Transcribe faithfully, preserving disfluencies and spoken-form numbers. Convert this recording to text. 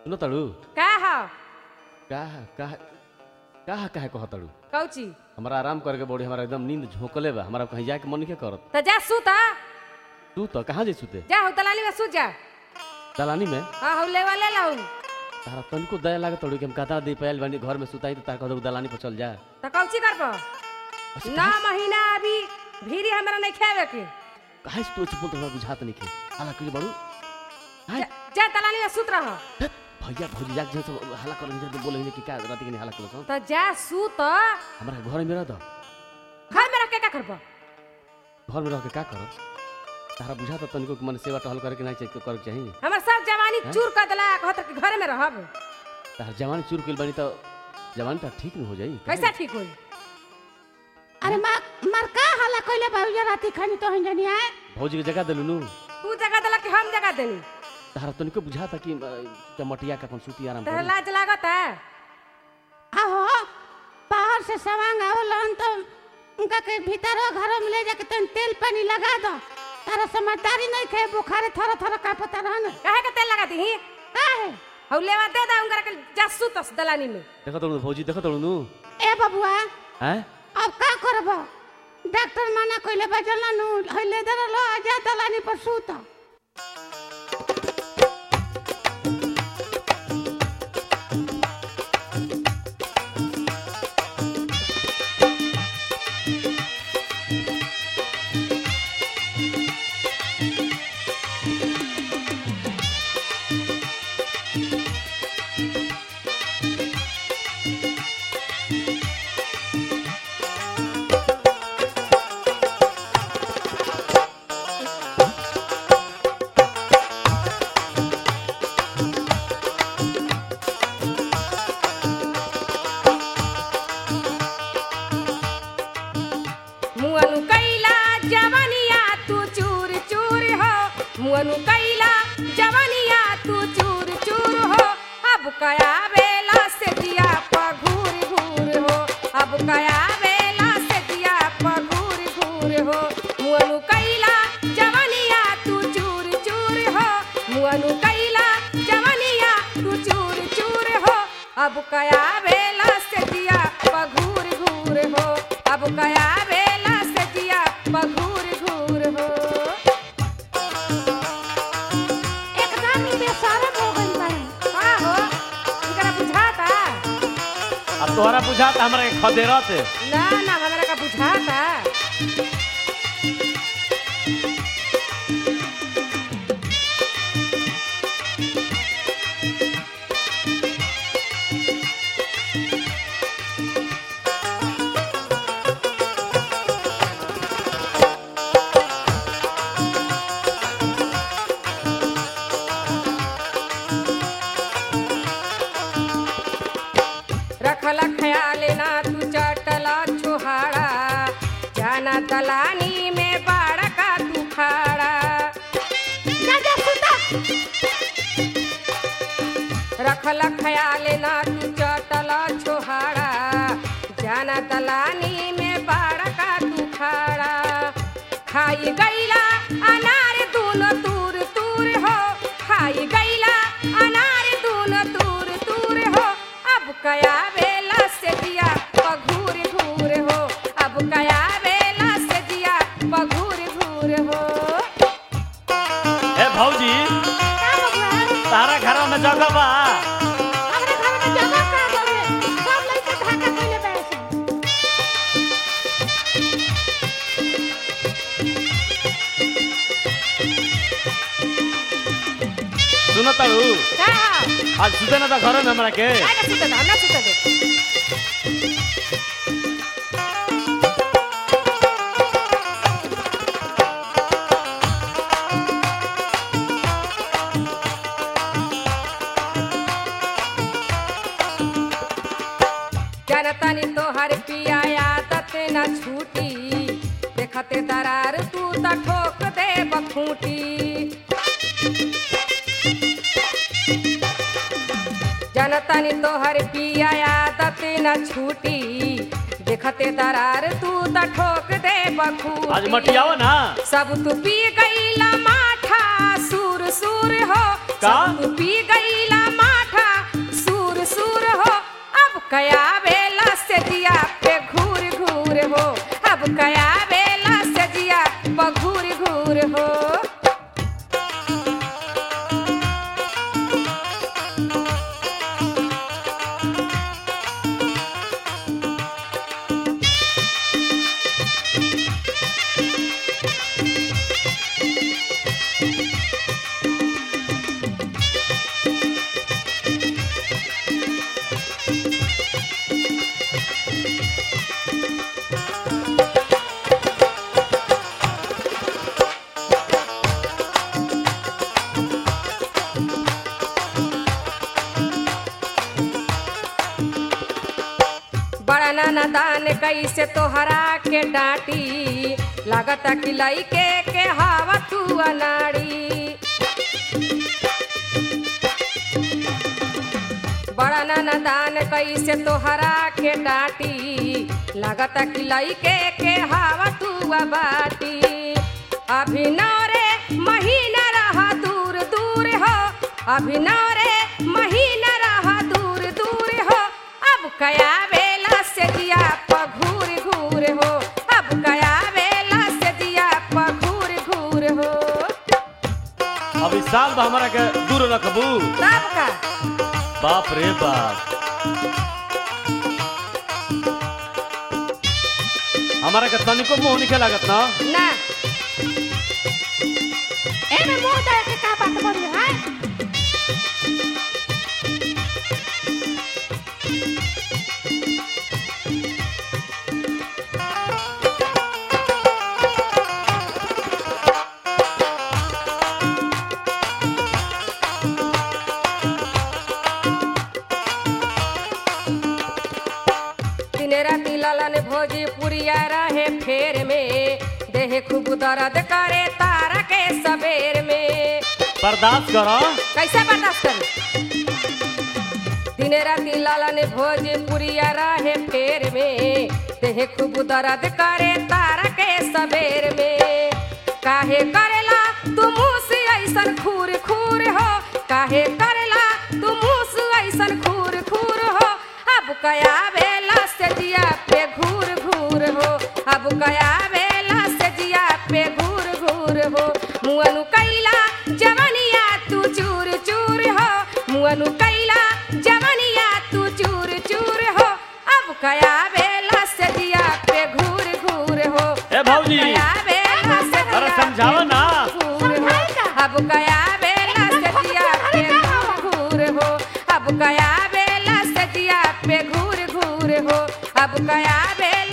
सुनो तड़ू का हो का का का कहे कह तड़ू कौची हमारा आराम करके बॉडी हमारा एकदम नींद झोंकले बा हमारा कहीं जाके मन के करत तो जा सूता तू तो कहाँ जैसू ते जा हो दलाली में सूत जा दलानी में हां हो ले वाले लाऊ तारा तनको दया लागे तड़ू कि हम कता दे पायल बानी घर में सुताई तो तार कह दलानी पर चल जा तो कौची करबो नौ महीना अभी भीरी हमरा नहीं खावे के काहे से तू बोल तो बुझात नहीं के हाला कर बड़ू जा, जा दलाली में सूत रहो भैया भौजी जाके जो हाला कर जे बोले कि का रात के नहीं हाला कर तो जा सूत हमरा घर में रह दो घर में रख के का करबो घर में रह के का करो तारा बुझा तो तनिको मन सेवा टहल करे के नहीं चेक करे चाहिए हमर सब जवानी चूर कर देला कहत कि घर में रहब तार जवानी चूर कइल बानी तो जवानी तो ठीक न हो जाई कैसा ठीक होई अरे मार मार का हाला कइले बाबूजी राती खानी तो हंजनी आए भौजी के जगह देलु नु तू जगह देला कि हम जगह देनी तारा तनिको बुझा था कि चमटिया का अपन सूती आराम तहरा कर लाज लागत है आहो बाहर से सवांग आवलन तो उनका के भीतर घर में ले जाके तन तेल पानी लगा दो तारा समझदारी नहीं खे बुखारे थोड़ा थोड़ा का पता रहन काहे के तेल लगा दी काहे हौ लेवा दे दा उनकर के जासू तस दलानी में देखो तड़ू भौजी देखो तड़ू नु ए बबुआ हैं अब का करबो डॉक्टर मना कइले बजला नु हइले दरलो आजा दलानी पर सूत मुअनु कैला जवानिया तू चूर चूर हो मुअनु कैला जवानिया तू चूर चूर हो अब कया बेला से दिया पघूर घूर हो अब कया बेला से दिया पघूर घूर हो मुअनु कैला जवानिया तू चूर चूर हो मुअनु कैला जवानिया तू चूर चूर हो अब कया बेला से दिया पघूर घूर हो अब कया बेला से दिया पघूर घूर हो एकदम ही बेशरम हो गइल बाई का हो इनकरा बुझाता अब तोहरा बुझा त हमरा के खदेरत ना ना हमरा का बुझाता रखला ख्याल ना तू चटला छुहाड़ा जाना दलानी में बाड़ा का तू खाड़ा जा जा सूता रखला ख्याल ना तू चटला छुहाड़ा जाना दलानी में बाड़ा का तू खाड़ा खाई गईला अनार दूनो तूर तूर हो खाई गईला अनार दूनो तूर तूर हो अब कया बेला से दिया पघूर घूर हो अब कया बेला से दिया पघूर घूर हो ए भौजी का बबुआ तारा घर में जगह बा हमरे घर में जगह का बावे सब लइका धाका कइले बैसे सुनो तड़ू का हो आज सुते ना तो घर में हमरा के काय का सुते दे हमरा सुते दे जनतानी तोहर पिया आदत न छूटी देखते दरार तू त ठोक दे बखूटी जनतानी तोहर पिया आदत न छूटी देखते दरार तू त ठोक दे बखूटी आज मटियाओ ना सब तू पी गईला माठा सूर सूर हो का? सब तू पी गईला माठा बड़ा ना दान कैसे तोहरा के डांटी लागता कि लइके के हवा तू अनाड़ी बड़ा ना दान कैसे तोहरा के डांटी लागता कि लइके के हवा तू बाटी अभी नौरे महीना रहा दूर दूर हो अभी नौरे महीना रहा दूर दूर हो अब कया बेला से दिया पघूर घूर हो अब कया बेला से दिया पघूर घूर हो अभी साल बा हमारा के दूर रखबू तब का बाप रे बाप हमारा के तनिको मुंह निके लागत ना ना एमे मुंह दे के का बात बोली है राती लालन भोजी पुरिया रहे फेर में देह खूब दर्द करे तारा के सबेर में बर्दाश्त करो कैसे बर्दाश्त करूं दिन राती लालन भोजी पुरिया रहे फेर में देह खूब दर्द करे तारा के सबेर में काहे करेला तू मुँह से ऐसन खूर खूर हो काहे करेला तू मुँह से ऐसन खूर खूर हो अब कया बेला से जिया पे घूर घूर हो अब कया बेला से जिया पे घूर घूर हो मुअनु कैला जवनिया तू चूर चूर हो मुअनु कैला जवनिया तू चूर चूर हो अब कया बेला से जिया पे घूर घूर हो ए भौजी कया बेला से अरे समझाओ ना घूर हो अब कया बेला से जिया पे घूर घूर हो अब कया बेला से जिया पे घूर घूर हो अब कया बेला